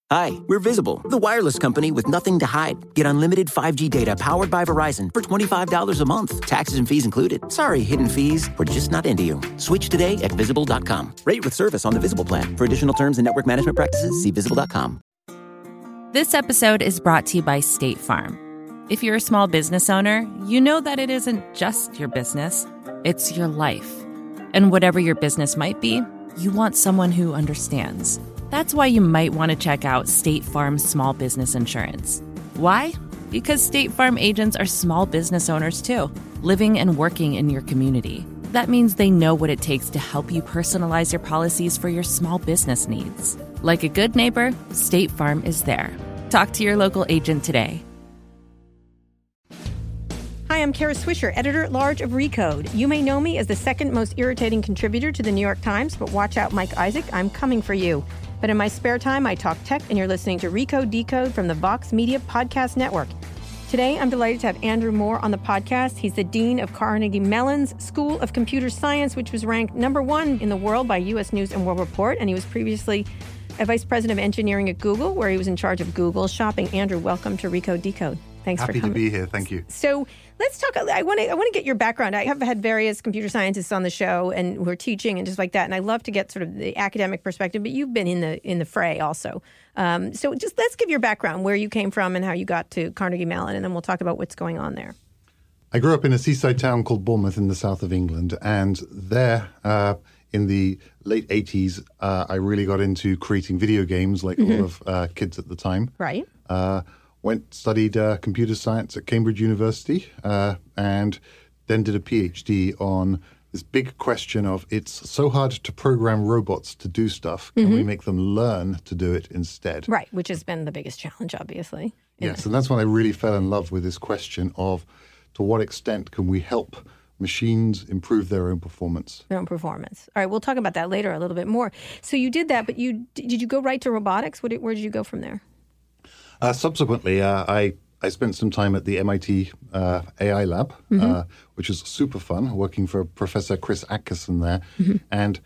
Hi, we're Visible, the wireless company with nothing to hide. Get unlimited 5G data powered by Verizon for $25 a month. Taxes and fees included. Sorry, hidden fees. We're just not into you. Switch today at Visible.com. Rate with service on the Visible plan. For additional terms and network management practices, see Visible.com. This episode is brought to you by State Farm. If you're a small business owner, you know that it isn't just your business, it's your life. And whatever your business might be, you want someone who understands. That's why you might want to check out State Farm Small Business Insurance. Why? Because State Farm agents are small business owners too, living and working in your community. That means they know what it takes to help you personalize your policies for your small business needs. Like a good neighbor, State Farm is there. Talk to your local agent today. Hi, I'm Kara Swisher, editor-at-large of Recode. You may know me as the second most irritating contributor to the New York Times, but watch out, Mike Isaac, I'm coming for you. But in my spare time, I talk tech, and you're listening to Recode Decode from the Vox Media Podcast Network. Today, I'm delighted to have Andrew Moore on the podcast. He's the dean of Carnegie Mellon's School of Computer Science, which was ranked #1 in the world by U.S. News & World Report, and he was previously a vice president of engineering at Google, where he was in charge of Google Shopping. Andrew, welcome to Recode Decode. Thanks for coming. Happy to be here. Thank you. So let's talk. I want to get your background. I have had various computer scientists on the show and who are teaching and just like that. And I love to get sort of the academic perspective. But you've been in the fray also. So just let's give your background, where you came from and how you got to Carnegie Mellon, and then we'll talk about what's going on there. I grew up in a seaside town called Bournemouth in the south of England, and there in the late 80s, I really got into creating video games like a lot of kids at the time. Right. Studied computer science at Cambridge University, and then did a PhD on this big question of it's so hard to program robots to do stuff. Can we make them learn to do it instead? Right, which has been the biggest challenge, obviously. Yes, and that's when I really fell in love with this question of to what extent can we help machines improve their own performance? Their own performance. All right, we'll talk about that later a little bit more. So you did that, but did you go right to robotics? Where did you go from there? Subsequently, I spent some time at the MIT AI lab, which was super fun, working for Professor Chris Atkerson there. And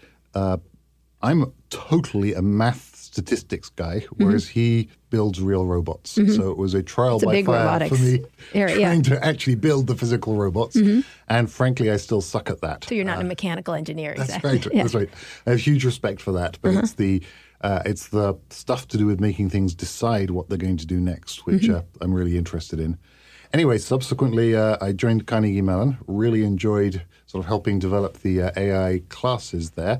I'm totally a math statistics guy, whereas he builds real robots. So it was a trial by fire for me trying to actually build the physical robots. And frankly, I still suck at that. So you're not a mechanical engineer, exactly. That's right. That's right. I have huge respect for that, but it's the stuff to do with making things decide what they're going to do next, which I'm really interested in. Anyway, subsequently, I joined Carnegie Mellon, really enjoyed sort of helping develop the AI classes there.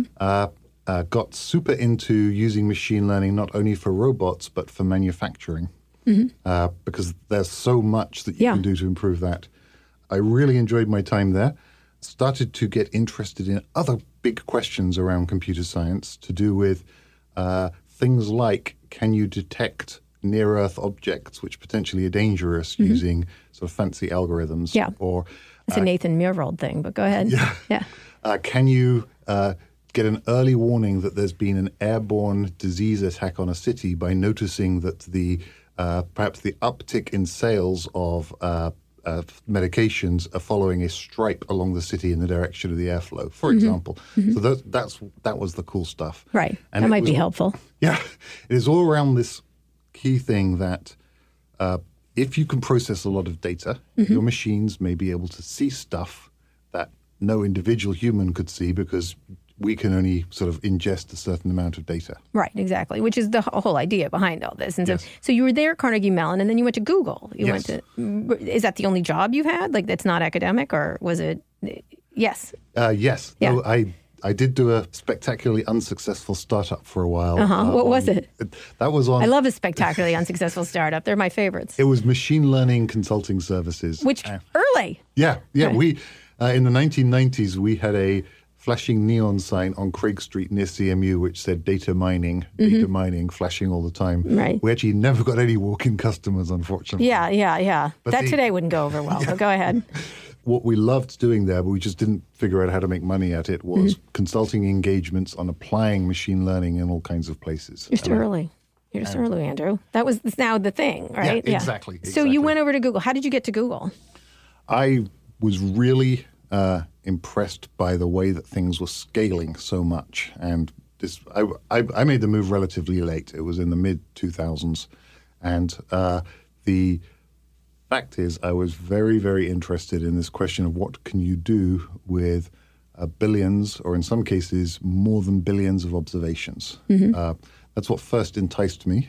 Got super into using machine learning not only for robots, but for manufacturing, because there's so much that you can do to improve that. I really enjoyed my time there. Started to get interested in other big questions around computer science to do with things like, can you detect near-Earth objects which potentially are dangerous using sort of fancy algorithms? Yeah. Or it's a Nathan Myhrvold thing, but go ahead. Yeah. Can you get an early warning that there's been an airborne disease attack on a city by noticing that the perhaps the uptick in sales of medications are following a stripe along the city in the direction of the airflow, for example. So that was the cool stuff. Right. And that might be helpful. Yeah. It is all around this key thing that if you can process a lot of data, your machines may be able to see stuff that no individual human could see because we can only sort of ingest a certain amount of data. Right, exactly, which is the whole idea behind all this. And Yes. so you were there at Carnegie Mellon, and then you went to Google. Yes. Is that the only job you've had? Like, that's not academic, or was it? Yes. Yes. Yeah. No, I did do a spectacularly unsuccessful startup for a while. What was it? That was on... I love a spectacularly unsuccessful startup. They're my favorites. It was machine learning consulting services. Which, early. Yeah. Right. We, in the 1990s, we had a flashing neon sign on Craig Street near CMU, which said data mining, flashing all the time. Right. We actually never got any walk-in customers, unfortunately. Yeah. But that today wouldn't go over well, but go ahead. What we loved doing there, but we just didn't figure out how to make money at it, was consulting engagements on applying machine learning in all kinds of places. You're still early. You're just early, Andrew. That's now the thing, right? Yeah, exactly. So you went over to Google. How did you get to Google? I was really impressed by the way that things were scaling so much and I made the move relatively late. It was in the mid-2000s. And the fact is, I was very, very interested in this question of what can you do with billions, or in some cases, more than billions of observations. That's what first enticed me.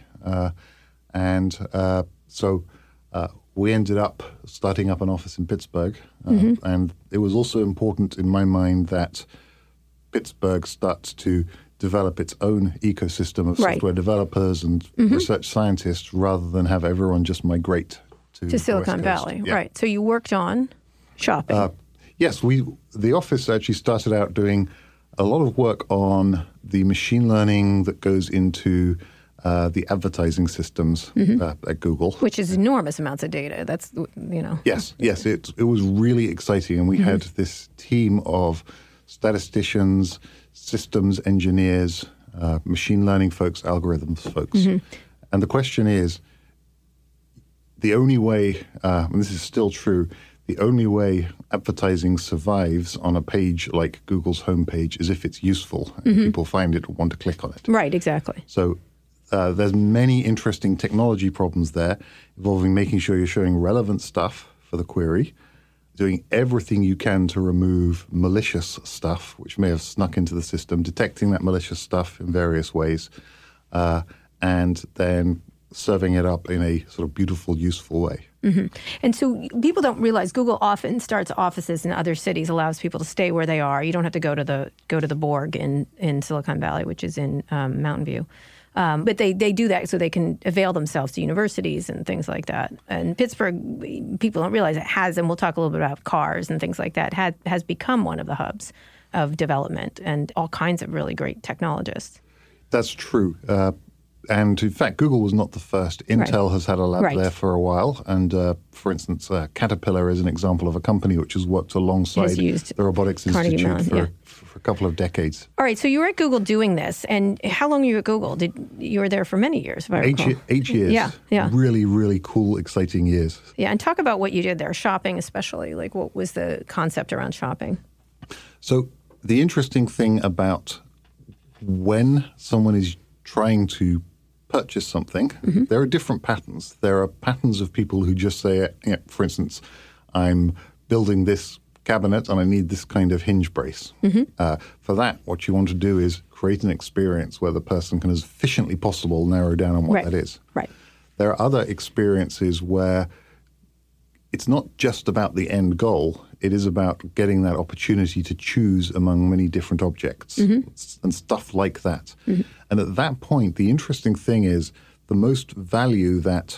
So we ended up starting up an office in Pittsburgh. And it was also important in my mind that Pittsburgh starts to develop its own ecosystem of software developers and research scientists rather than have everyone just migrate to Silicon Valley. Yeah. Right. So you worked on shopping. Yes, the office actually started out doing a lot of work on the machine learning that goes into the advertising systems at Google. Which is enormous amounts of data. That's, Yes, it was really exciting. And we had this team of statisticians, systems engineers, machine learning folks, algorithms folks. And the question is, the only way, and this is still true, the only way advertising survives on a page like Google's homepage is if it's useful and people find it and want to click on it. Right, exactly. So there's many interesting technology problems there involving making sure you're showing relevant stuff for the query, doing everything you can to remove malicious stuff, which may have snuck into the system, detecting that malicious stuff in various ways, and then serving it up in a sort of beautiful, useful way. And so people don't realize Google often starts offices in other cities, allows people to stay where they are. You don't have to go to the Borg in Silicon Valley, which is in Mountain View. But they do that so they can avail themselves to universities and things like that. And Pittsburgh, people don't realize it has, and we'll talk a little bit about cars and things like that, has become one of the hubs of development and all kinds of really great technologists. That's true. And in fact, Google was not the first. Intel has had a lab there for a while. And for instance, Caterpillar is an example of a company which has worked alongside the Robotics Institute for a couple of decades. All right. So you were at Google doing this. And how long were you at Google? You were there for many years, if I recall. 8 years. Yeah. Really, really cool, exciting years. Yeah. And talk about what you did there, shopping especially. Like, what was the concept around shopping? So the interesting thing about when someone is trying to purchase something, there are different patterns. There are patterns of people who just say, for instance, I'm building this cabinet and I need this kind of hinge brace. For that, what you want to do is create an experience where the person can, as efficiently possible, narrow down on what that is. Right. There are other experiences where it's not just about the end goal. It is about getting that opportunity to choose among many different objects and stuff like that. And at that point, the interesting thing is the most value that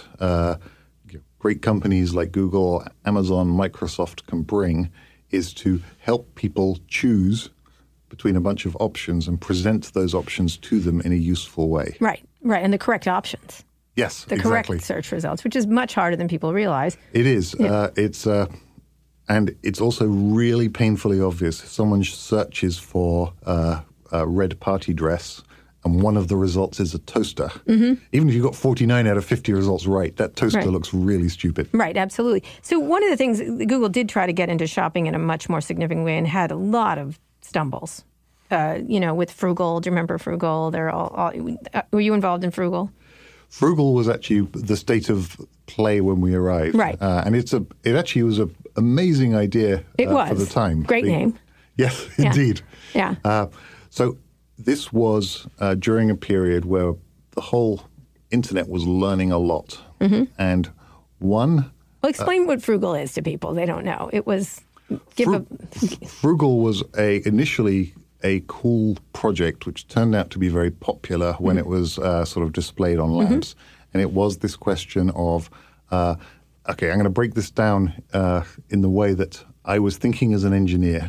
great companies like Google, Amazon, Microsoft can bring is to help people choose between a bunch of options and present those options to them in a useful way. Right. And the correct options. Yes, the correct search results, which is much harder than people realize. It is. Yeah. And it's also really painfully obvious. If someone searches for a red party dress and one of the results is a toaster, even if you got 49 out of 50 results right, that toaster looks really stupid. Right, absolutely. So one of the things, Google did try to get into shopping in a much more significant way and had a lot of stumbles. With Frugal. Do you remember Frugal? Were you involved in Frugal? Frugal was actually the state of play when we arrived. Right. And it actually was an amazing idea for the time. Great name. Yes, indeed. Yeah. So this was during a period where the whole internet was learning a lot. And one... Well, explain what Frugal is to people. They don't know. It was... Frugal was initially a cool project which turned out to be very popular when it was sort of displayed on labs. And it was this question of, okay, I'm going to break this down in the way that I was thinking as an engineer.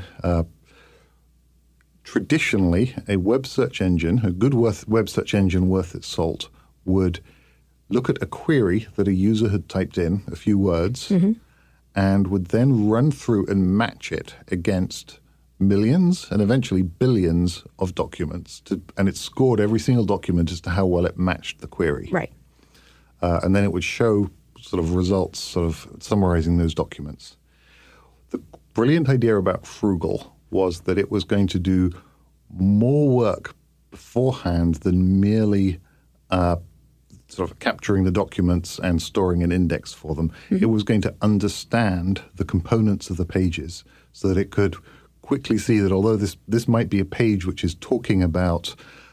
Traditionally, a web search engine, a good web search engine worth its salt, would look at a query that a user had typed in, a few words, and would then run through and match it against millions and eventually billions of documents. And it scored every single document as to how well it matched the query. Right. And then it would show sort of results, sort of summarizing those documents. The brilliant idea about Frugal was that it was going to do more work beforehand than merely sort of capturing the documents and storing an index for them. Mm-hmm. It was going to understand the components of the pages so that it could quickly see that although this might be a page which is talking about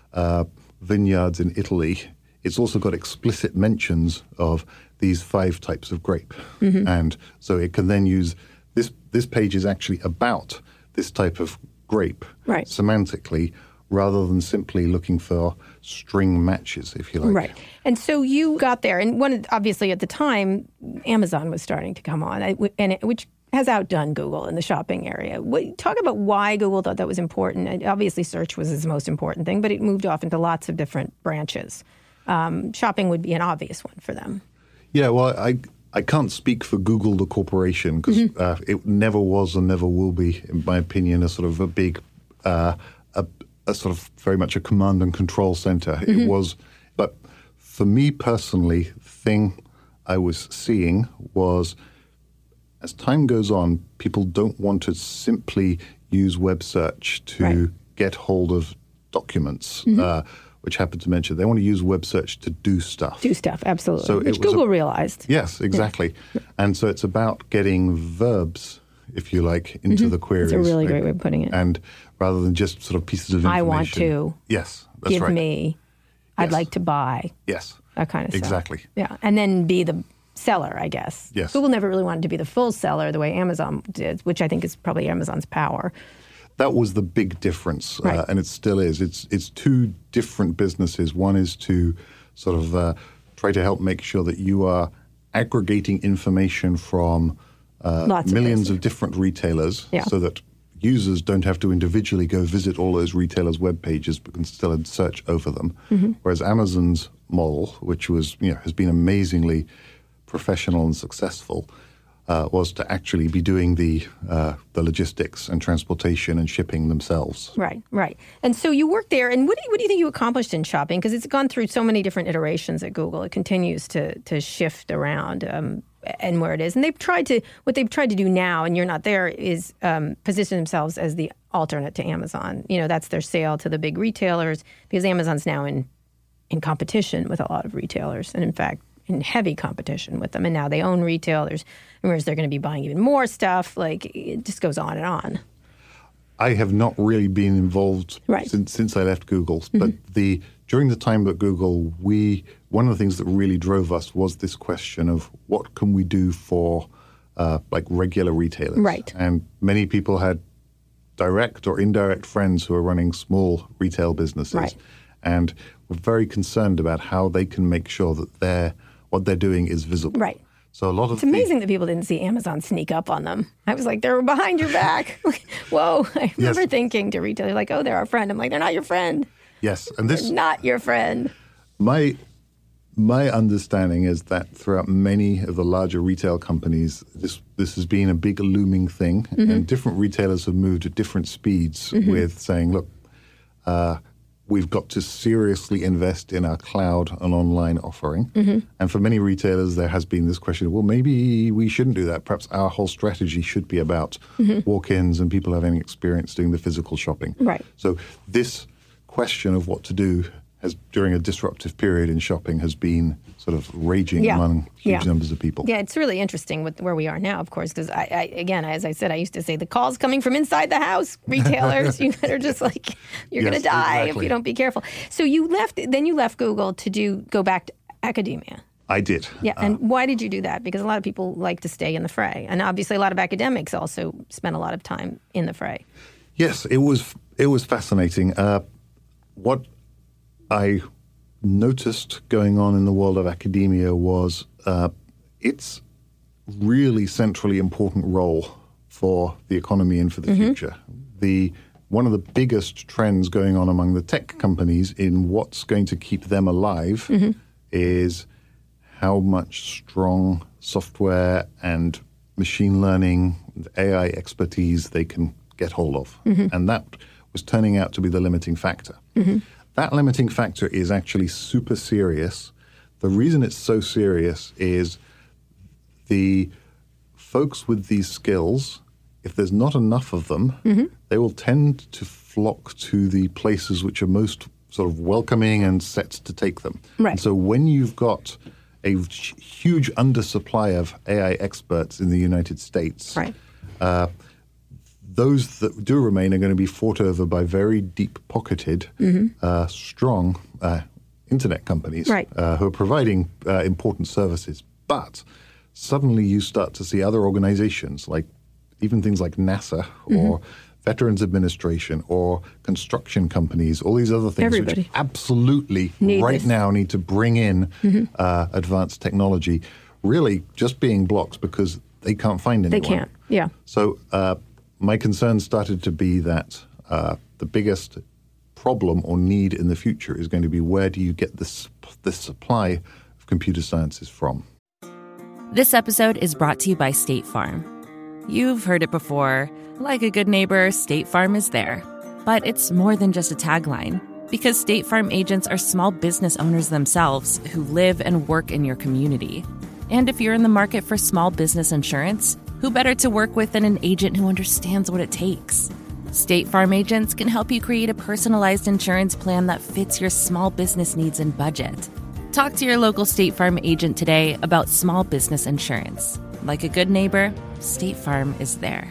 vineyards in Italy, it's also got explicit mentions of these 5 types of grape. Mm-hmm. And so it can then use this page is actually about this type of grape semantically, rather than simply looking for string matches, if you like. Right. And so you got there, and obviously at the time, Amazon was starting to come on, which has outdone Google in the shopping area. Talk about why Google thought that was important. And obviously, search was its most important thing, but it moved off into lots of different branches. Shopping would be an obvious one for them. Yeah, well, I can't speak for Google, the corporation, because it never was and never will be, in my opinion, a sort of a big, a sort of very much a command and control center. Mm-hmm. It was, but for me personally, the thing I was seeing was, as time goes on, people don't want to simply use web search to get hold of documents, which happened to mention. They want to use web search to do stuff. Do stuff, absolutely. So which Google realized. Yes, exactly. Yeah. And so it's about getting verbs, if you like, into the queries. That's a really great way of putting it. And rather than just sort of pieces of information. I want to. Yes, that's give right. me. I'd like to buy. Yes. That kind of stuff. Exactly. Yeah. And then be the seller, I guess. Yes. Google never really wanted to be the full seller the way Amazon did, which I think is probably Amazon's power. That was the big difference, and it still is. It's 2 different businesses. One is to sort of try to help make sure that you are aggregating information from millions of different retailers so that users don't have to individually go visit all those retailers' web pages but can still search over them. Mm-hmm. Whereas Amazon's model, which was has been amazingly professional and successful, was to actually be doing the logistics and transportation and shipping themselves. Right. And so you worked there, and what do you think you accomplished in shopping? Because it's gone through so many different iterations at Google. It continues to shift around and where it is. And what they've tried to do now, and you're not there, is position themselves as the alternate to Amazon. That's their sale to the big retailers, because Amazon's now in competition with a lot of retailers, and in fact, in heavy competition with them. And now they own retail. There's rumors they're going to be buying even more stuff. Like, it just goes on and on. I have not really been involved since I left Google. But during the time at Google, one of the things that really drove us was this question of what can we do for like regular retailers. Right. And many people had direct or indirect friends who are running small retail businesses. Right. And were very concerned about how they can make sure that what they're doing is visible. Right. So it's amazing that people didn't see Amazon sneak up on them. I was like, they're behind your back. Whoa. I remember thinking to retailers, like, oh, they're our friend. I'm like, they're not your friend. Yes. And they're not your friend. My understanding is that throughout many of the larger retail companies, this has been a big looming thing. Mm-hmm. And different retailers have moved at different speeds with saying, look, we've got to seriously invest in our cloud and online offering. Mm-hmm. And for many retailers, there has been this question of, well, maybe we shouldn't do that. Perhaps our whole strategy should be about walk-ins and people having experience doing the physical shopping. Right. So this question of what to do during a disruptive period in shopping has been sort of raging among huge numbers of people. Yeah, it's really interesting with where we are now, of course, because I again, as I said, I used to say the calls coming from inside the house, retailers, that are just like, you're going to die if you don't be careful. So you left Google to go back to academia. I did. Yeah, and why did you do that? Because a lot of people like to stay in the fray. And obviously a lot of academics also spend a lot of time in the fray. Yes, it was fascinating. What I noticed going on in the world of academia was its really centrally important role for the economy and for the future. One of the biggest trends going on among the tech companies in what's going to keep them alive is how much strong software and machine learning, and AI expertise they can get hold of. And that was turning out to be the limiting factor. That limiting factor is actually super serious. The reason it's so serious is the folks with these skills, if there's not enough of them, they will tend to flock to the places which are most sort of welcoming and set to take them. Right. And so when you've got a huge undersupply of AI experts in the United States, Right. Those that do remain are going to be fought over by very deep-pocketed, strong internet companies Right. who are providing important services. But suddenly you start to see other organizations, like even things like NASA or Veterans Administration or construction companies, all these other things Everybody. which absolutely now need to bring in advanced technology, really just being blocks because they can't find anyone. They can't, yeah. So my concern started to be that the biggest problem or need in the future is going to be where do you get this supply of computer sciences from? This episode is brought to you by State Farm. You've heard it before. Like a good neighbor, State Farm is there. But it's more than just a tagline, because State Farm agents are small business owners themselves who live and work in your community. And if you're in the market for small business insurance, who better to work with than an agent who understands what it takes? State Farm agents can help you create a personalized insurance plan that fits your small business needs and budget. Talk to your local State Farm agent today about small business insurance. Like a good neighbor, State Farm is there.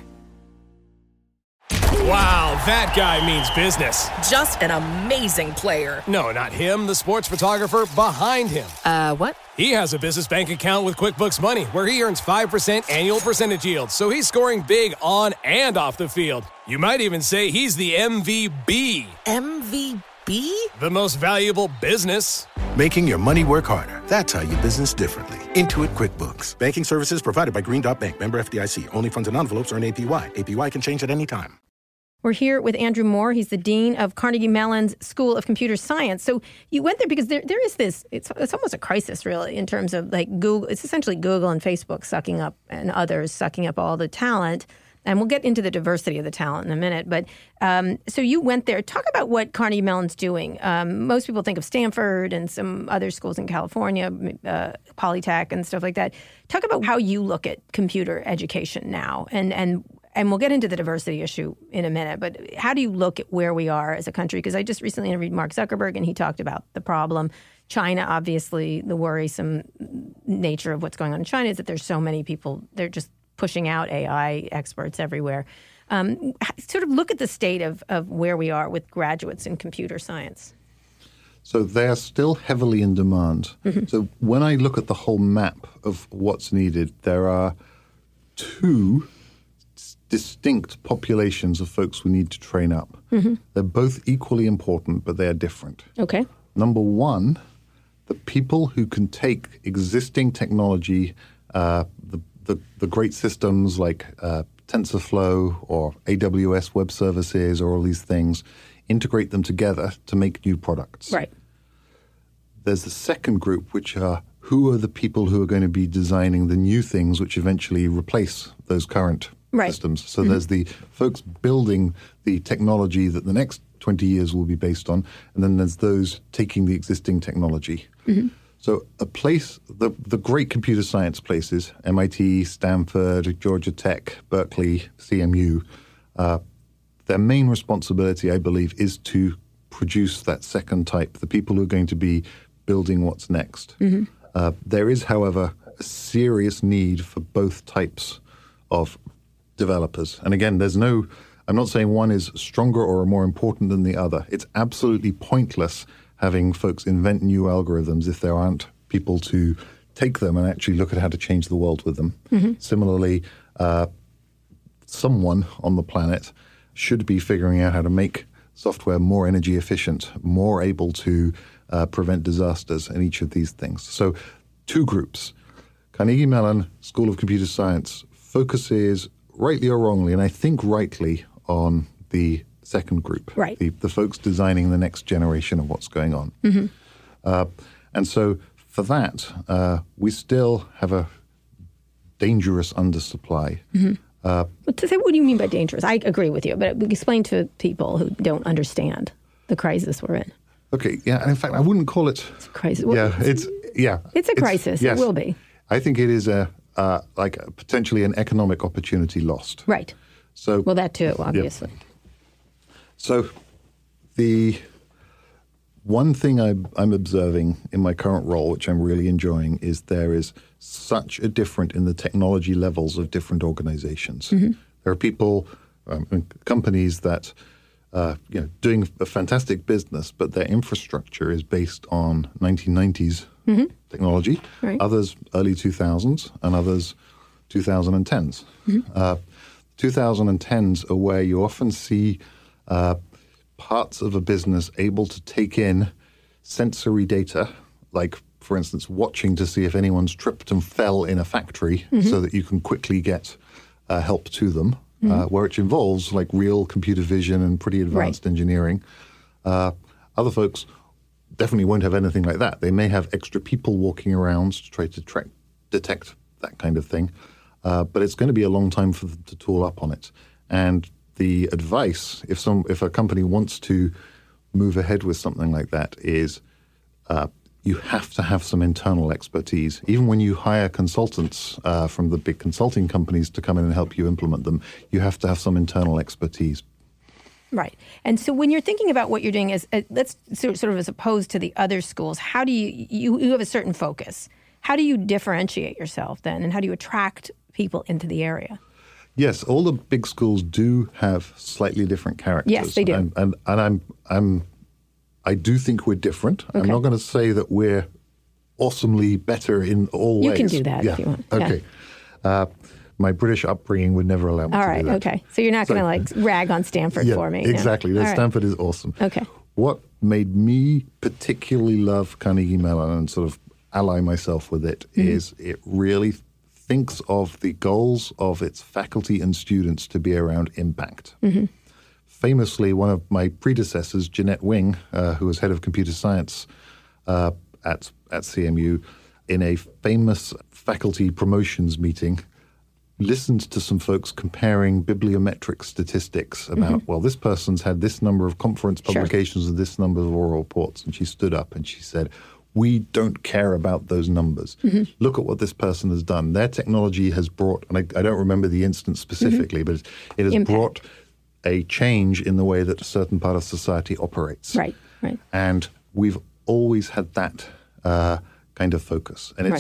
Wow, that guy means business. Just an amazing player. No, not him, the sports photographer behind him. What? He has a business bank account with QuickBooks Money where he earns 5% annual percentage yield, so he's scoring big on and off the field. You might even say he's the MVB. MVP? The most valuable business. Making your money work harder. That's how you business differently. Intuit QuickBooks. Banking services provided by Green Dot Bank. Member FDIC. Only funds and envelopes earn APY. APY can change at any time. We're here with Andrew Moore. He's the dean of Carnegie Mellon's School of Computer Science. So you went there because there is this, it's almost a crisis, really, in terms of like Google. It's essentially Google and Facebook sucking up and others sucking up all the talent. And we'll get into the diversity of the talent in a minute. But so you went there. Talk about what Carnegie Mellon's doing. Most people think of Stanford and some other schools in California, Polytech and stuff like that. Talk about how you look at computer education now. And we'll get into the diversity issue in a minute. But how do you look at where we are as a country? Because I just recently interviewed Mark Zuckerberg, and he talked about the problem. China, obviously, the worrisome nature of what's going on in China is that there's so many people. They're just pushing out AI experts everywhere. Sort of look at the state of where we are with graduates in computer science. So they are still heavily in demand. So when I look at the whole map of what's needed, there are two distinct populations of folks we need to train up. They're both equally important, but they are different. Okay. Number one, the people who can take existing technology, the great systems like TensorFlow or AWS Web Services or all these things, integrate them together to make new products. Right. There's the second group, which are who are the people who are going to be designing the new things which eventually replace those current systems. So there's the folks building the technology that the next 20 years will be based on, and then there's those taking the existing technology. So a place, the great computer science places, MIT, Stanford, Georgia Tech, Berkeley, CMU, their main responsibility, I believe, is to produce that second type, the people who are going to be building what's next. There is, however, a serious need for both types of developers. And again, I'm not saying one is stronger or more important than the other. It's absolutely pointless having folks invent new algorithms if there aren't people to take them and actually look at how to change the world with them. Similarly, someone on the planet should be figuring out how to make software more energy efficient, more able to prevent disasters and each of these things. So two groups. Carnegie Mellon School of Computer Science focuses, rightly or wrongly, and I think rightly, on the second group, right. the folks designing the next generation of what's going on. And so for that, we still have a dangerous undersupply. What do you mean by dangerous? I agree with you, but explain to people who don't understand the crisis we're in. Okay, yeah, and in fact, I wouldn't call it... It's a crisis. It's a crisis. Yes. It will be. I think it is potentially an economic opportunity lost. Right. Well, that too, obviously. Yeah. So one thing I'm observing in my current role, which I'm really enjoying, is there is such a difference in the technology levels of different organizations. There are people, companies that doing a fantastic business, but their infrastructure is based on 1990s technology. Right. Others early 2000s, and others 2010s. 2010s are where you often see parts of a business able to take in sensory data, like, for instance, watching to see if anyone's tripped and fell in a factory so that you can quickly get help to them, where it involves like real computer vision and pretty advanced engineering. Other folks definitely won't have anything like that. They may have extra people walking around to try to detect that kind of thing, but it's going to be a long time for them to tool up on it. And the advice, if a company wants to move ahead with something like that, is you have to have some internal expertise. Even when you hire consultants from the big consulting companies to come in and help you implement them, you have to have some internal expertise. Right. And so when you're thinking about what you're doing, let's sort of as opposed to the other schools, how do you have a certain focus. How do you differentiate yourself then, and how do you attract people into the area? Yes, all the big schools do have slightly different characters. Yes, they do. And I do think we're different. Okay. I'm not going to say that we're awesomely better in all ways. You can do that if you want. Okay. Yeah. My British upbringing would never allow me to do that. All right, okay. So you're not going to rag on Stanford for me. Exactly. No? Stanford is awesome. Okay. What made me particularly love Carnegie Mellon and sort of ally myself with it is it really thinks of the goals of its faculty and students to be around impact. Famously, one of my predecessors, Jeanette Wing, who was head of computer science at CMU, in a famous faculty promotions meeting, listened to some folks comparing bibliometric statistics about, well, this person's had this number of conference publications and this number of oral reports. And she stood up and she said, we don't care about those numbers. Look at what this person has done. Their technology has brought, and I don't remember the instance specifically, but it has brought a change in the way that a certain part of society operates. Right. And we've always had that kind of focus. And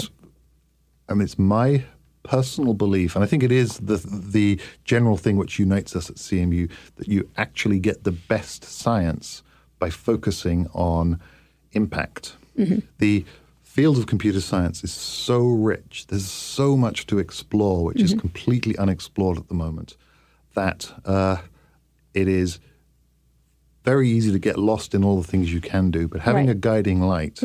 it's my personal belief, and I think it is the general thing which unites us at CMU, that you actually get the best science by focusing on impact. The field of computer science is so rich. There's so much to explore, which is completely unexplored at the moment, that it is very easy to get lost in all the things you can do. But having a guiding light,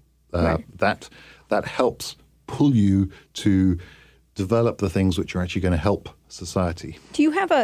that helps pull you to develop the things which are actually going to help society. Do you have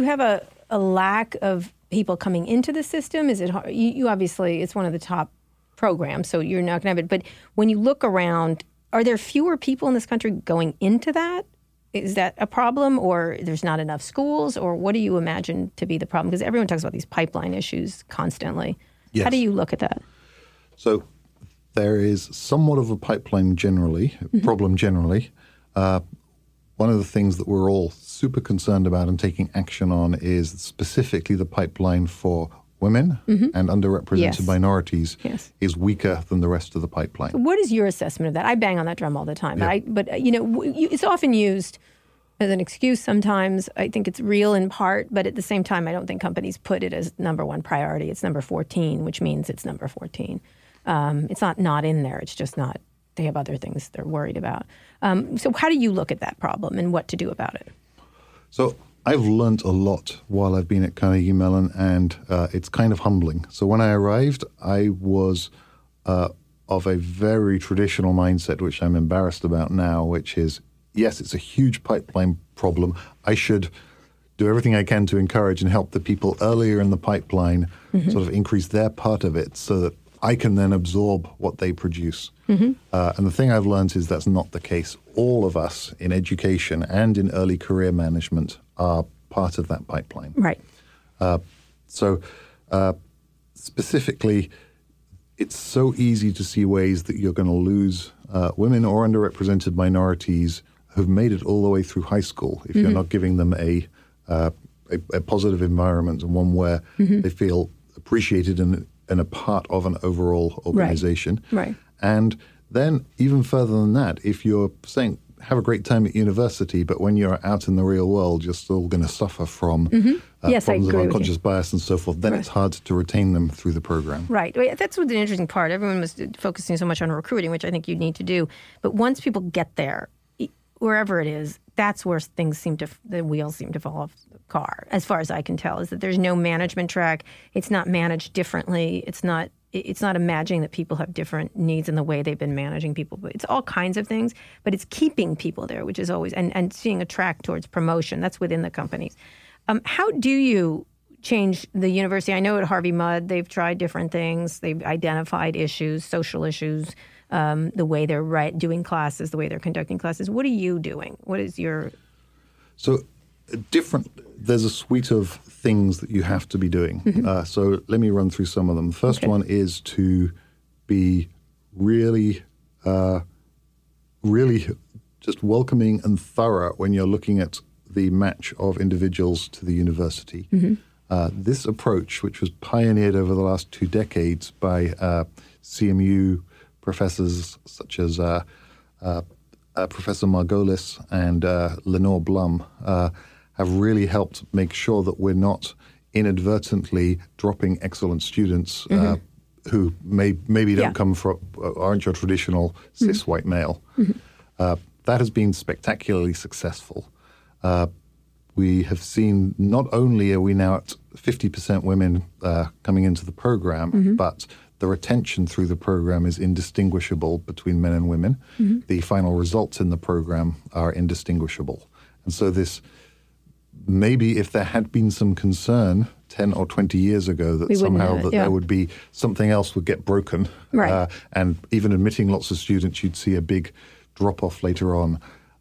a lack of people coming into the system? Is it hard? You obviously, it's one of the top programs, so you're not going to have it. But when you look around, are there fewer people in this country going into that? Is that a problem, or there's not enough schools, or what do you imagine to be the problem? Because everyone talks about these pipeline issues constantly. Yes. How do you look at that? So there is somewhat of a pipeline problem generally. One of the things that we're all super concerned about and taking action on is specifically the pipeline for women and underrepresented minorities is weaker than the rest of the pipeline. So what is your assessment of that? I bang on that drum all the time, but it's often used as an excuse sometimes. I think it's real in part, but at the same time, I don't think companies put it as number one priority. It's number 14, which means it's number 14. It's not in there. It's just not. They have other things they're worried about. So how do you look at that problem and what to do about it? So I've learned a lot while I've been at Carnegie Mellon, and it's kind of humbling. So when I arrived, I was of a very traditional mindset, which I'm embarrassed about now, which is, yes, it's a huge pipeline problem. I should do everything I can to encourage and help the people earlier in the pipeline sort of increase their part of it so that I can then absorb what they produce. And the thing I've learned is that's not the case. All of us in education and in early career management are part of that pipeline. Right. So specifically, it's so easy to see ways that you're going to lose women or underrepresented minorities who've made it all the way through high school if you're not giving them a positive environment and one where they feel appreciated and and a part of an overall organization. Right. And then even further than that, if you're saying have a great time at university, but when you're out in the real world, you're still going to suffer from Yes, I problems of agree with unconscious you. bias and so forth, then it's hard to retain them through the program. Right. That's what's an interesting part. Everyone was focusing so much on recruiting, which I think you need to do. But once people get there, wherever it is, that's where the wheels seem to fall off the car, as far as I can tell, is that there's no management track. It's not managed differently. It's not imagining that people have different needs in the way they've been managing people. It's all kinds of things, but it's keeping people there, which is always, and seeing a track towards promotion. That's within the companies. How do you change the university? I know at Harvey Mudd, they've tried different things. They've identified issues, social issues, the way they're doing classes, the way they're conducting classes. What are you doing? What is your... So there's a suite of things that you have to be doing. So let me run through some of them. The first one is to be really just welcoming and thorough when you're looking at the match of individuals to the university. This approach, which was pioneered over the last 2 decades by CMU professors such as Professor Margolis and Lenore Blum, have really helped make sure that we're not inadvertently dropping excellent students who maybe don't come from, aren't your traditional cis white male. That has been spectacularly successful. We have seen, not only are we now at 50% women coming into the program, but the retention through the program is indistinguishable between men and women. The final results in the program are indistinguishable. And so this, maybe if there had been some concern 10 or 20 years ago that somehow there would be something else would get broken, and even admitting lots of students, you'd see a big drop-off later on.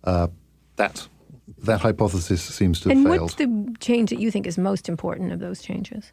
That hypothesis seems to have failed. And what's the change that you think is most important of those changes?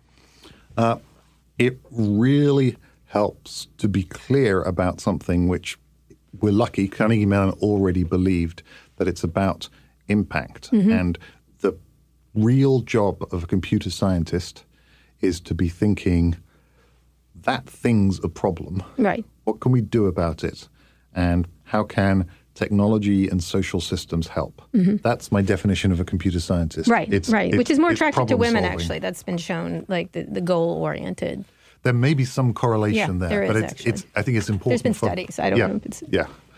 It really helps to be clear about something which we're lucky, Carnegie Mellon already believed, that it's about impact. And the real job of a computer scientist is to be thinking, that thing's a problem. Right. What can we do about it? And how can technology and social systems help? That's my definition of a computer scientist. Right, which is more attractive to women, solving. actually. That's been shown, like the goal-oriented. There may be some correlation there, but it's I think it's important. There's been studies. I don't know if it's...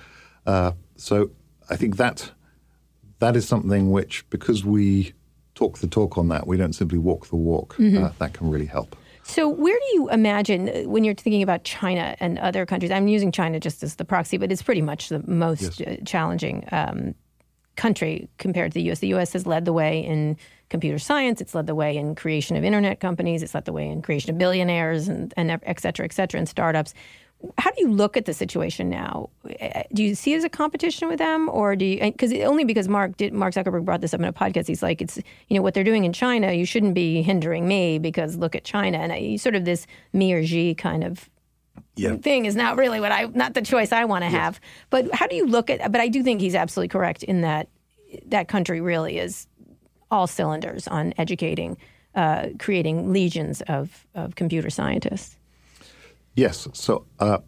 So I think that is something which, because we talk the talk on that, we don't simply walk the walk. That can really help. So where do you imagine, when you're thinking about China and other countries, I'm using China just as the proxy, but it's pretty much the most challenging country compared to the U.S. The U.S. has led the way in computer science. It's led the way in creation of internet companies. It's led the way in creation of billionaires and et cetera, and startups. How do you look at the situation now? Do you see it as a competition with them, or do you? Because Mark Zuckerberg brought this up in a podcast. He's like, it's what they're doing in China. You shouldn't be hindering me because look at China, and sort of this me or Xi kind of thing is not really not the choice I want to have. But how do you look at? But I do think he's absolutely correct in that country really is all cylinders on educating, creating legions of computer scientists. Yes. So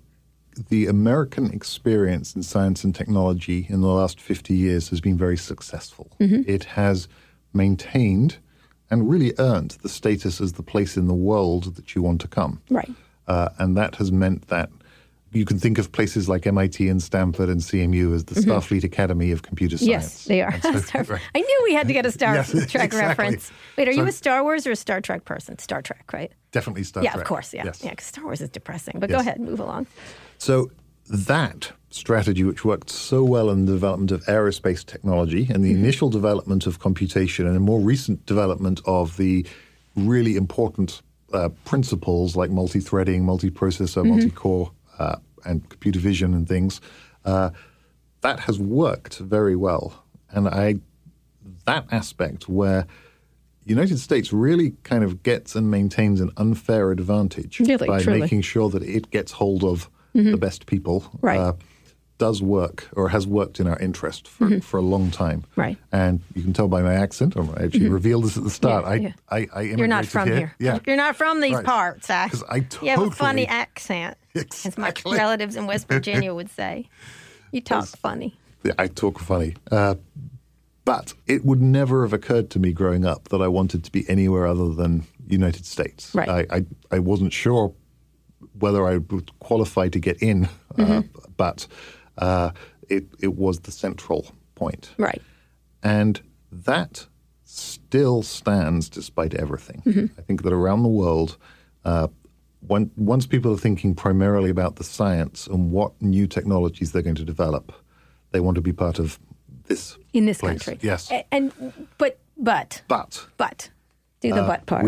the American experience in science and technology in the last 50 years has been very successful. It has maintained and really earned the status as the place in the world that you want to come. Right. And that has meant that you can think of places like MIT and Stanford and CMU as the Starfleet Academy of computer science. Yes, they are. So, I knew we had to get a Star Trek exactly. reference. Wait, are you a Star Wars or a Star Trek person? Star Trek, right? Definitely Star Trek. Yeah, of course, yeah. Yes. Yeah, because Star Wars is depressing. But go ahead, move along. So that strategy, which worked so well in the development of aerospace technology and the initial development of computation and a more recent development of the really important principles like multi-threading, multiprocessor, multi-core, and computer vision and things, that has worked very well. And that aspect where the United States really kind of gets and maintains an unfair advantage by making sure that it gets hold of the best people. Right. does work or has worked in our interest for a long time. Right. And you can tell by my accent, I actually revealed this at the start. Yeah. I immigrated You're not from here. Yeah. You're not from these Right. parts. I You have a funny accent, as my Exactly. relatives in West Virginia would say. You talk funny. Yeah, I talk funny. But it would never have occurred to me growing up that I wanted to be anywhere other than United States. Right. I wasn't sure whether I would qualify to get in, but it was the central point. Right. And that still stands despite everything. I think that around the world, once people are thinking primarily about the science and what new technologies they're going to develop, they want to be part of this In this place. country. Yes. But do the but part.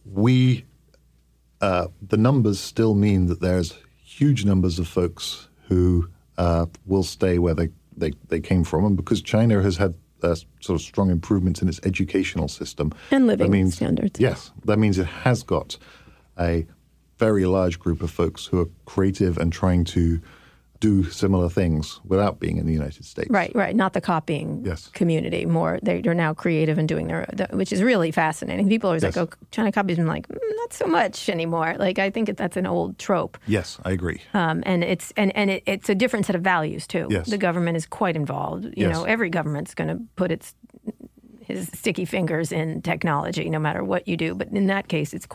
The numbers still mean that there's huge numbers of folks who will stay where they came from. And because China has had sort of strong improvements in its educational system. And living standards. Yes. That means it has got a very large group of folks who are creative and trying to do similar things without being in the United States. Right. Not the copying Yes. community. More, they're now creative and doing which is really fascinating. People are always Yes. like, oh, China copies. I'm like, not so much anymore. Like, I think that's an old trope. Yes, I agree. And it's a different set of values too. Yes. The government is quite involved. You Yes. know, every government's going to put his sticky fingers in technology, no matter what you do. But in that case, it's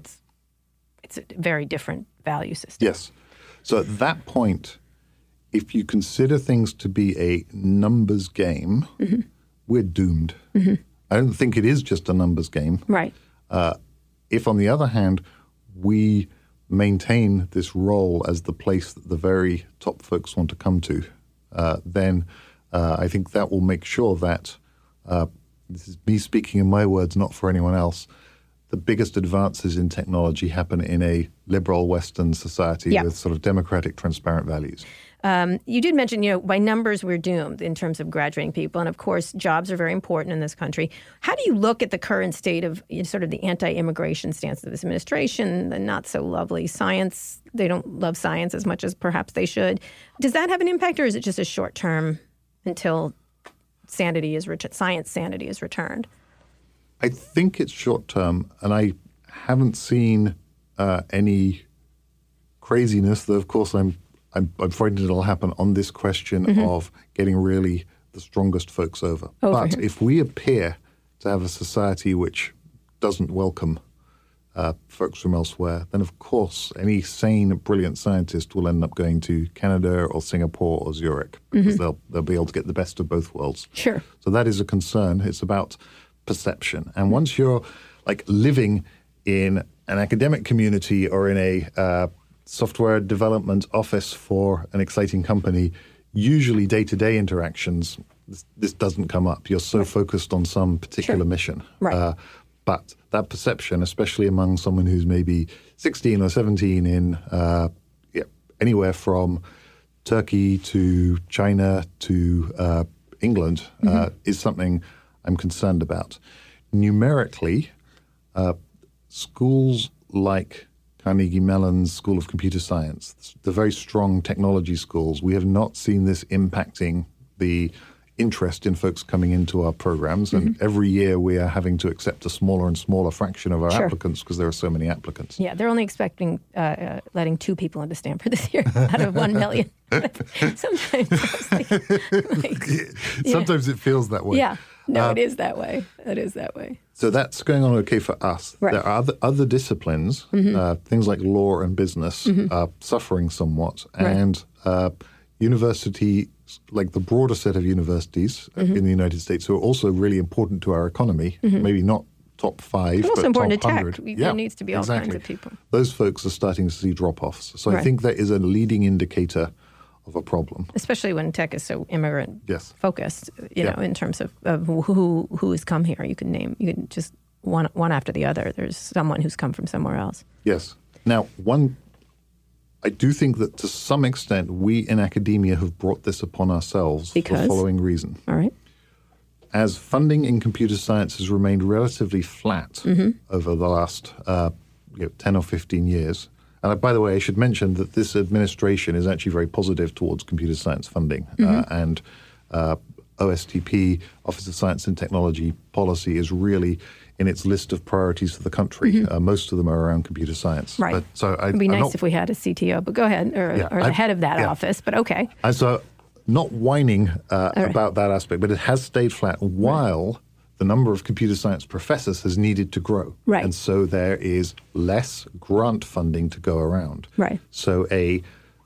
a very different value system. Yes. So at that point, if you consider things to be a numbers game, we're doomed. I don't think it is just a numbers game. Right. If, on the other hand, we maintain this role as the place that the very top folks want to come to, then I think that will make sure that, this is me speaking in my words, not for anyone else, the biggest advances in technology happen in a liberal Western society Yeah. with sort of democratic, transparent values. You did mention, by numbers, we're doomed in terms of graduating people. And of course, jobs are very important in this country. How do you look at the current state of sort of the anti-immigration stance of this administration, the not so lovely science? They don't love science as much as perhaps they should. Does that have an impact, or is it just a short term until science sanity is returned? I think it's short term, and I haven't seen any craziness. Though, of course, I'm frightened it'll happen on this question of getting really the strongest folks over. But if we appear to have a society which doesn't welcome folks from elsewhere, then of course any sane, brilliant scientist will end up going to Canada or Singapore or Zurich because they'll be able to get the best of both worlds. Sure. So that is a concern. It's about perception. And once you're like living in an academic community or in a software development office for an exciting company, usually day-to-day interactions, this doesn't come up. You're so focused on some particular mission. Right. But that perception, especially among someone who's maybe 16 or 17 in anywhere from Turkey to China to England, is something I'm concerned about. Numerically, schools like Carnegie Mellon's School of Computer Science, the very strong technology schools, we have not seen this impacting the interest in folks coming into our programs. And every year we are having to accept a smaller and smaller fraction of our applicants because there are so many applicants. Yeah, they're only expecting letting 2 people into Stanford this year out of 1 million. Sometimes it feels that way. Yeah. No, it is that way. It is that way. So that's going on okay for us. Right. There are other disciplines, things like law and business, are suffering somewhat. Right. And university, like the broader set of universities in the United States, who are also really important to our economy, maybe not top 5, But also but important top to 100. tech. There needs to be all kinds of people. Those folks are starting to see drop-offs. So I Right. think that is a leading indicator of a problem. Especially when tech is so immigrant Yes. focused, know, in terms of who has come here. You can just one after the other. There's someone who's come from somewhere else. Yes. Now, I do think that to some extent we in academia have brought this upon ourselves for the following reason. All right. As funding in computer science has remained relatively flat over the last 10 or 15 years, And by the way, I should mention that this administration is actually very positive towards computer science funding. And OSTP, Office of Science and Technology policy, is really in its list of priorities for the country. Most of them are around computer science. Right. It'd be nice if we had a CTO, but go ahead, or the head of that office, but okay. And so not whining about that aspect, but it has stayed flat while the number of computer science professors has needed to grow. Right. And so there is less grant funding to go around. Right. So a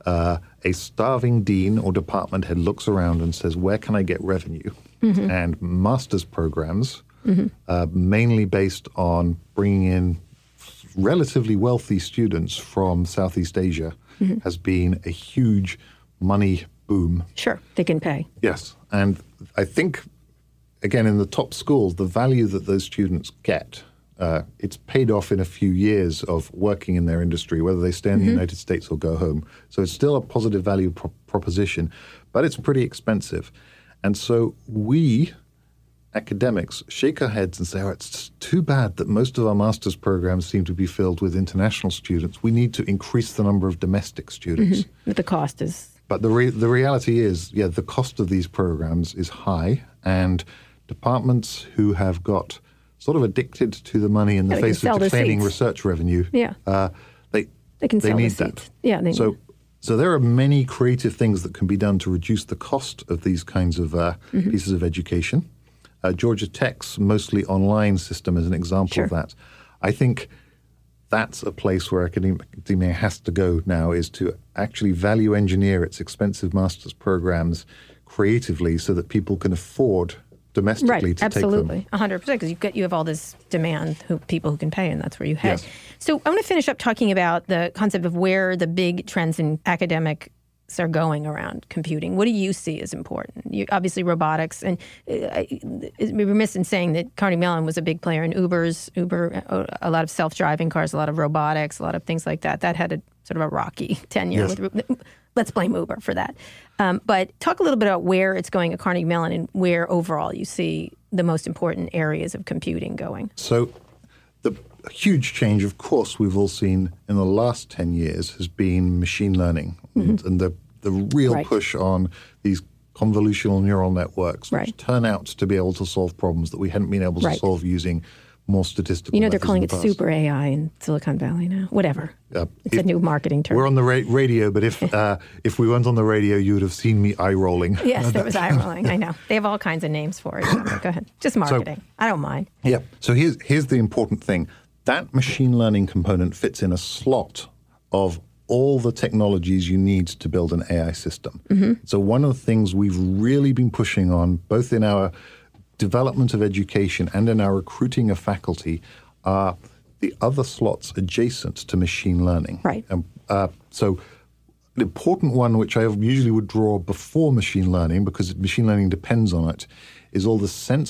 starving dean or department head looks around and says, where can I get revenue? And master's programs, mainly based on bringing in relatively wealthy students from Southeast Asia, has been a huge money boom. Sure, they can pay. Yes. And I think, again, in the top schools, the value that those students get, it's paid off in a few years of working in their industry, whether they stay in the United States or go home. So it's still a positive value proposition, but it's pretty expensive. And so we, academics, shake our heads and say, oh, it's too bad that most of our master's programs seem to be filled with international students. We need to increase the number of domestic students. But the cost is... But the reality is, the cost of these programs is high, and departments who have got sort of addicted to the money in the face of declining research revenue, they can sell need the that. seats. Yeah, So there are many creative things that can be done to reduce the cost of these kinds of pieces of education. Georgia Tech's mostly online system is an example of that. I think that's a place where academia has to go now, is to actually value engineer its expensive master's programs creatively so that people can afford domestically to take them. Absolutely, 100%, because you have all this demand, people who can pay, and that's where you head. Yes. So I want to finish up talking about the concept of where the big trends in academics are going around computing. What do you see as important? Obviously robotics, and we're remiss in saying that Carnegie Mellon was a big player in Uber, a lot of self-driving cars, a lot of robotics, a lot of things like that. That had a sort of a rocky tenure. Let's blame Uber for that. But talk a little bit about where it's going at Carnegie Mellon and where overall you see the most important areas of computing going. So the huge change, of course, we've all seen in the last 10 years has been machine learning and the real push on these convolutional neural networks, which turn out to be able to solve problems that we hadn't been able to solve using more statistical methods. They're calling it super AI in Silicon Valley now. Whatever. It's a new marketing term. We're on the radio, but if we weren't on the radio, you would have seen me eye rolling. Yes, there was eye rolling. I know. They have all kinds of names for it. Go ahead. Just marketing. I don't mind. Yeah. So here's the important thing. That machine learning component fits in a slot of all the technologies you need to build an AI system. So one of the things we've really been pushing on, both in our development of education and in our recruiting of faculty, are the other slots adjacent to machine learning. Right. So an important one, which I usually would draw before machine learning, because machine learning depends on it, is all the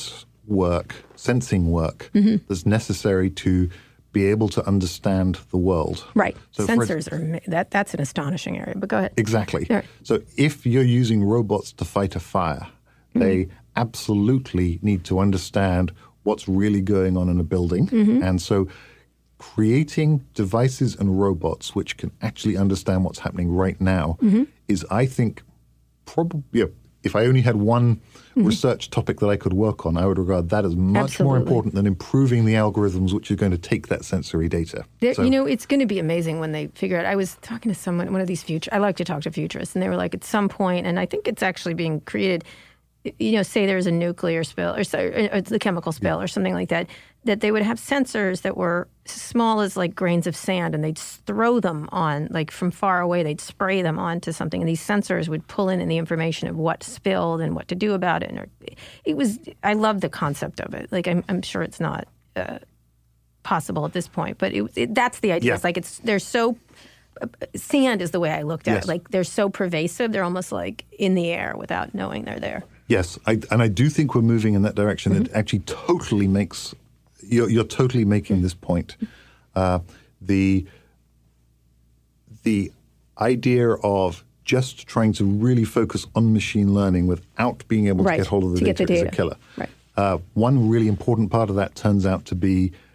sensing work that's necessary to be able to understand the world. Right. So sensors that's an astonishing area, but go ahead. Exactly. Right. So if you're using robots to fight a fire, they absolutely need to understand what's really going on in a building. And so creating devices and robots which can actually understand what's happening right now is, I think, probably, if I only had one research topic that I could work on, I would regard that as much more important than improving the algorithms which are going to take that sensory data. It's going to be amazing when they figure out. I was talking to someone, one of these I like to talk to futurists, and they were like, at some point, and I think it's actually being created, say there's a nuclear spill or the chemical spill or something like that, that they would have sensors that were small as like grains of sand, and they'd throw them on, like from far away, they'd spray them onto something, and these sensors would pull in the information of what spilled and what to do about it. And I love the concept of it. Like I'm sure it's not possible at this point, but that's the idea. Yeah. It's like they're so. Sand is the way I looked at it. Like they're so pervasive, they're almost like in the air without knowing they're there. Yes, and I do think we're moving in that direction. It actually totally makes, you're totally making this point. The idea of just trying to really focus on machine learning without being able to get hold of the data is a killer. Right. One really important part of that turns out to be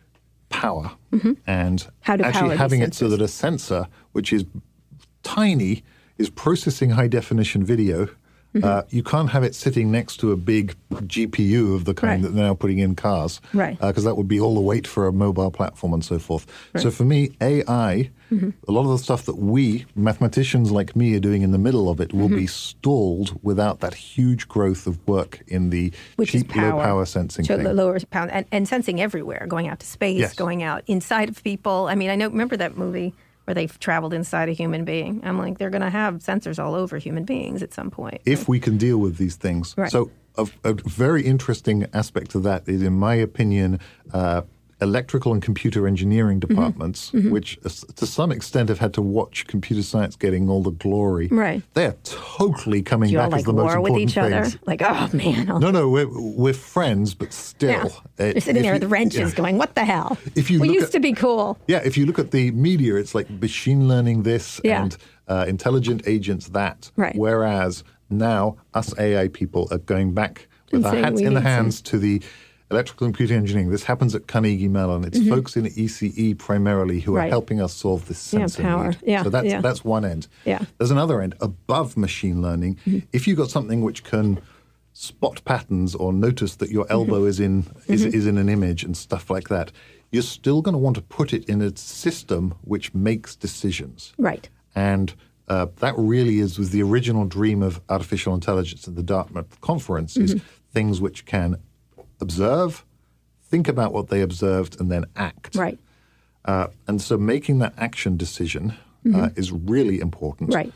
power and How to power actually these having it so sensors. that a sensor, which is tiny, is processing high-definition video. You can't have it sitting next to a big GPU of the kind that they're now putting in cars, Right. Because that would be all the weight for a mobile platform and so forth. So for me, AI, a lot of the stuff that we, mathematicians like me, are doing in the middle of it will be stalled without that huge growth of work in the Which is cheap, low-power sensing So thing. the lower power and sensing everywhere, going out to space, Yes. going out inside of people. I mean, remember that movie where they've traveled inside a human being? I'm like, they're going to have sensors all over human beings at some point. If we can deal with these things. Right. So a very interesting aspect of that is, in my opinion, electrical and computer engineering departments, which to some extent have had to watch computer science getting all the glory. Right. They're totally coming Do you all back as like the most war with important each other? things. Like, oh man. No, we're friends, but still. Yeah. They're sitting there with wrenches going, what the hell? If you we look used at- to be cool. Yeah, if you look at the media, it's like machine learning this Yeah. and intelligent agents that. Right. Whereas now, us AI people are going back with And our saying hats we in the need some- hands to the electrical and computer engineering. This happens at Carnegie Mellon. It's folks in ECE primarily who are Mm-hmm. Right. helping us solve this sensor power. need. Yeah, So yeah. that's one end. Yeah. There's another end above machine learning. If you've got something which can spot patterns or notice that your elbow is in an image and stuff like that, you're still going to want to put it in a system which makes decisions. Right. And that really was the original dream of artificial intelligence at the Dartmouth conference, is things which can observe, think about what they observed, and then act. Right. And so making that action decision is really important. Right.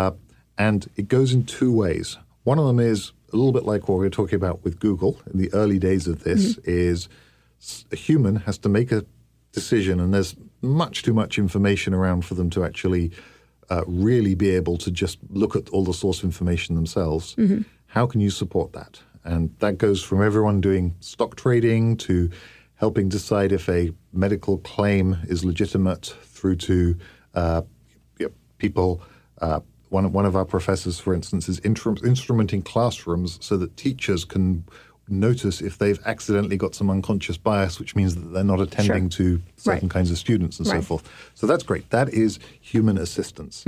And it goes in two ways. One of them is a little bit like what we were talking about with Google in the early days of this, is a human has to make a decision, and there's much too much information around for them to actually really be able to just look at all the source information themselves. How can you support that? And that goes from everyone doing stock trading to helping decide if a medical claim is legitimate through to people. One of our professors, for instance, is instrumenting classrooms so that teachers can notice if they've accidentally got some unconscious bias, which means that they're not attending to certain kinds of students and so forth. So that's great. That is human assistance.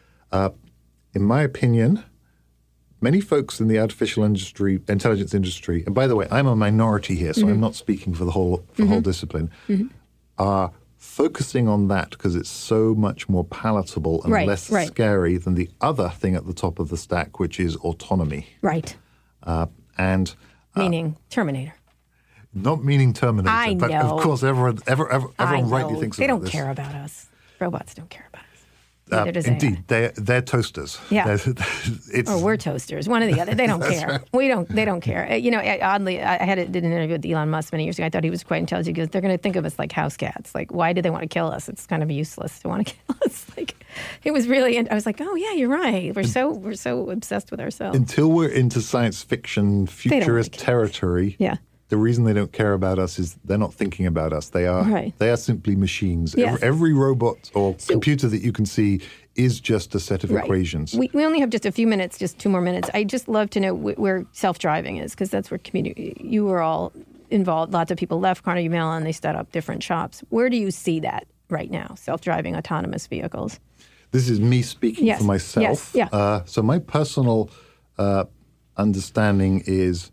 In my opinion, many folks in the artificial intelligence industry, and by the way, I'm a minority here, so I'm not speaking for the whole discipline, are focusing on that because it's so much more palatable and less scary than the other thing at the top of the stack, which is autonomy. Right. And Meaning Terminator. not meaning Terminator, I but know. of course everyone I rightly know. thinks they about don't this. care about us. Robots don't care about us. Neither does AI. Indeed, they're toasters. Yeah. It's, Or we're toasters, one or the other. They don't care. They don't care. Oddly, did an interview with Elon Musk many years ago. I thought he was quite intelligent because they're going to think of us like house cats. Like, why do they want to kill us? It's kind of useless to want to kill us. Like, it was really. I was like, oh yeah, you're right. We're so obsessed with ourselves. until we're into science fiction futurist kill us. territory. Yeah. The reason they don't care about us is they're not thinking about us. They are simply machines. Yes. Every robot or computer that you can see is just a set of Right. equations. We only have just a few minutes, just 2 more minutes. I just love to know where self-driving is, because that's where you were all involved. Lots of people left Carnegie Mellon. They set up different shops. Where do you see that right now, self-driving autonomous vehicles? This is me speaking Yes. for myself. Yes. Yeah. So my personal understanding is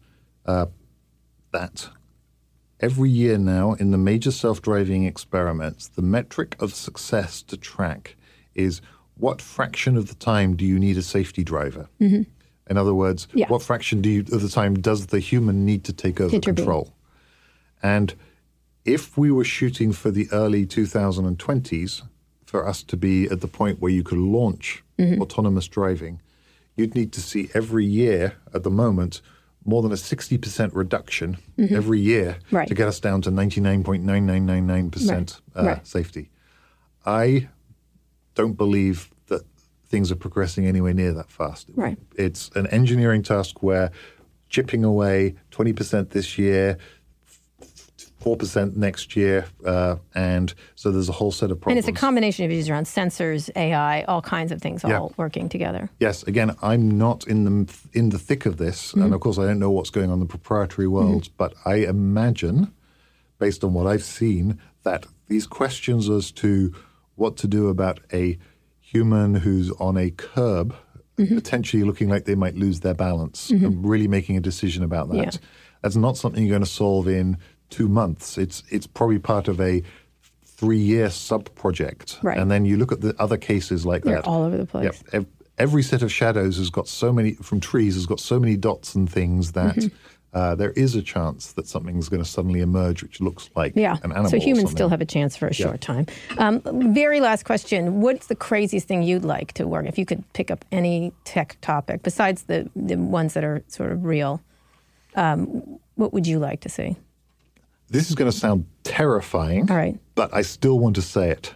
that every year now in the major self-driving experiments, the metric of success to track is what fraction of the time do you need a safety driver? In other words, what fraction of the time does the human need to take over control? And if we were shooting for the early 2020s, for us to be at the point where you could launch autonomous driving, you'd need to see every year at the moment more than a 60% reduction every year to get us down to 99.9999% safety. I don't believe that things are progressing anywhere near that fast. Right. It's an engineering task where chipping away 20% this year, 4% next year, and so there's a whole set of problems. And it's a combination of issues around sensors, AI, all kinds of things all working together. Yes, again, I'm not in the thick of this, and of course I don't know what's going on in the proprietary world, but I imagine, based on what I've seen, that these questions as to what to do about a human who's on a curb, potentially looking like they might lose their balance, and really making a decision about that. Yeah. That's not something you're going to solve in 2 months. It's probably part of a 3-year sub-project. Right. And then you look at the other cases like They're that. all over the place. Yep. Every set of shadows has got so many, from trees, has got so many dots and things that there is a chance that something's going to suddenly emerge which looks like an animal. So or humans something. still have a chance for a short time. Very last question. What's the craziest thing you'd like to work? If you could pick up any tech topic, besides the ones that are sort of real, what would you like to see? This is going to sound terrifying, All right. but I still want to say it.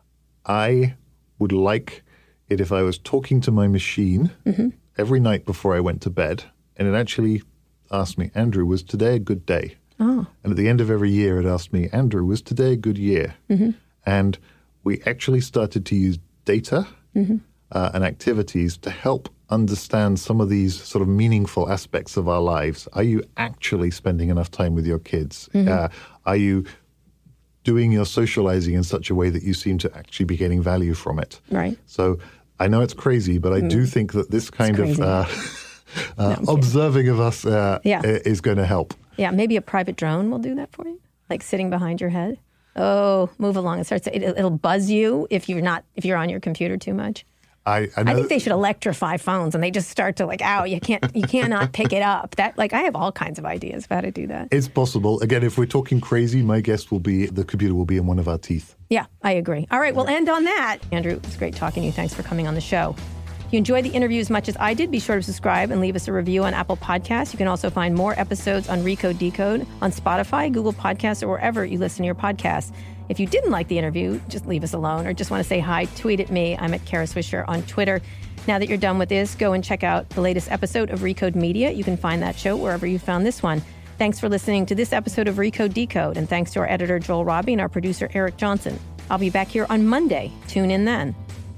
I would like it if I was talking to my machine every night before I went to bed, and it actually asked me, Andrew, was today a good day? Oh. And at the end of every year, it asked me, Andrew, was today a good year? And we actually started to use data and activities to help understand some of these sort of meaningful aspects of our lives. Are you actually spending enough time with your kids? Are you doing your socializing in such a way that you seem to actually be getting value from it? Right. So I know it's crazy, but I do think that this kind of observing of us is going to help. Yeah, maybe a private drone will do that for you, like sitting behind your head. Oh, move along. It'll buzz you if you're on your computer too much. I think they should electrify phones, and they just start to you cannot pick it up. I have all kinds of ideas of how to do that. It's possible. Again, if we're talking crazy, my guess will be the computer will be in one of our teeth. Yeah, I agree. All right, we'll end on that. Andrew, it's great talking to you. Thanks for coming on the show. If you enjoyed the interview as much as I did, be sure to subscribe and leave us a review on Apple Podcasts. You can also find more episodes on Recode Decode on Spotify, Google Podcasts, or wherever you listen to your podcasts. If you didn't like the interview, just leave us alone or just want to say hi, tweet at me. I'm at Kara Swisher on Twitter. Now that you're done with this, go and check out the latest episode of Recode Media. You can find that show wherever you found this one. Thanks for listening to this episode of Recode Decode, and thanks to our editor, Joel Robbie, and our producer, Eric Johnson. I'll be back here on Monday. Tune in then.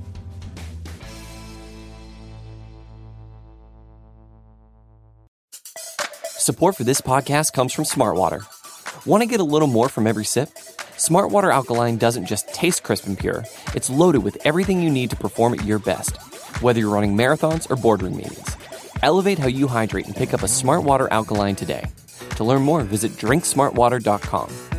Support for this podcast comes from Smartwater. Want to get a little more from every sip? Smartwater Alkaline doesn't just taste crisp and pure. It's loaded with everything you need to perform at your best, whether you're running marathons or boardroom meetings. Elevate how you hydrate and pick up a Smartwater Alkaline today. To learn more, visit drinksmartwater.com.